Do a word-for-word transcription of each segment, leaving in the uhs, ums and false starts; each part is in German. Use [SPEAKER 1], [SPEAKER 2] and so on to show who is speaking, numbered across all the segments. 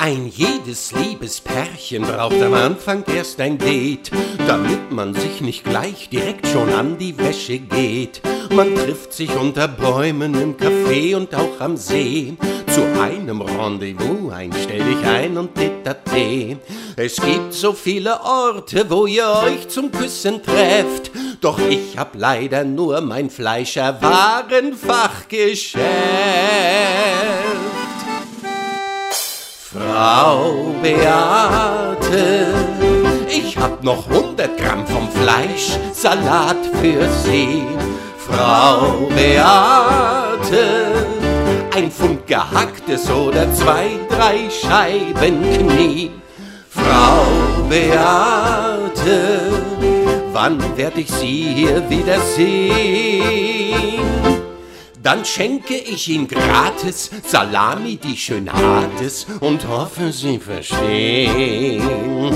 [SPEAKER 1] Ein jedes liebes Pärchen braucht am Anfang erst ein Date, damit man sich nicht gleich direkt schon an die Wäsche geht. Man trifft sich unter Bäumen im Café und auch am See. Zu einem Rendezvous, ein stell dich ein und tete-a-tete. Es gibt so viele Orte, wo ihr euch zum Küssen trefft, doch ich hab leider nur mein Fleischerwarenfachgeschäft. Frau Beate, ich hab noch hundert Gramm vom Fleischsalat für Sie. Frau Beate, ein Pfund gehacktes oder zwei, drei Scheiben Knie. Frau Beate, wann werd ich Sie hier wiedersehen? Dann schenke ich Ihnen gratis Salami, die schön hart ist, und hoffe, Sie verstehen.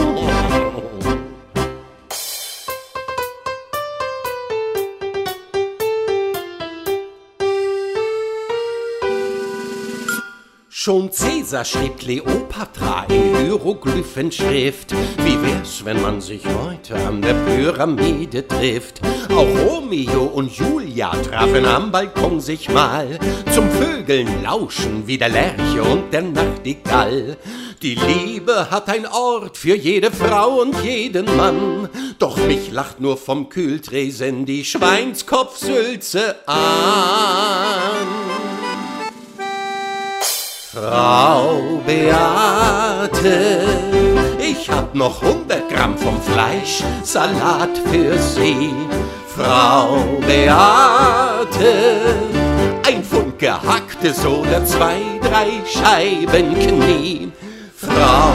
[SPEAKER 1] Schon Cäsar schrieb Kleopatra in Hieroglyphenschrift. Wie wär's, wenn man sich heute an der Pyramide trifft? Auch Romeo und Julia trafen am Balkon sich mal zum Vögeln lauschen wie der Lerche und der Nachtigall. Die Liebe hat ein Ort für jede Frau und jeden Mann, doch mich lacht nur vom Kühltresen die Schweinskopfsülze an. Frau Beate, ich hab noch hundert Gramm vom Fleischsalat für Sie. Frau Beate, ein Pfund gehacktes oder zwei, drei Scheiben Knie. Frau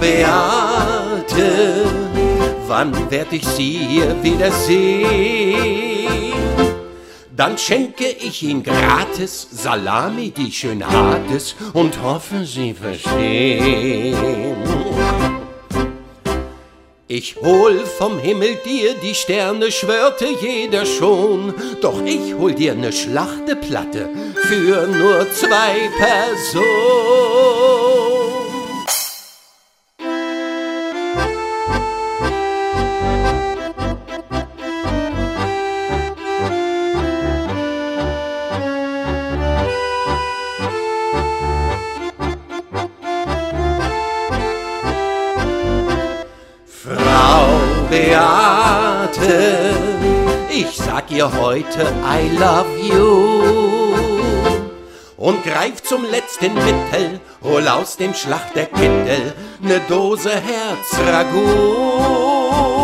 [SPEAKER 1] Beate, wann werd ich Sie hier wiedersehen? Dann schenke ich Ihnen gratis Salami, die schön hart ist, und hoffe, Sie verstehen. Ich hol vom Himmel dir die Sterne, schwörte jeder schon, doch ich hol dir ne Schlachteplatte für nur zwei Personen. Beate, ich sag ihr heute I love you und greif zum letzten Mittel, hol aus dem Schlachterkittel ne Dose Herzragout.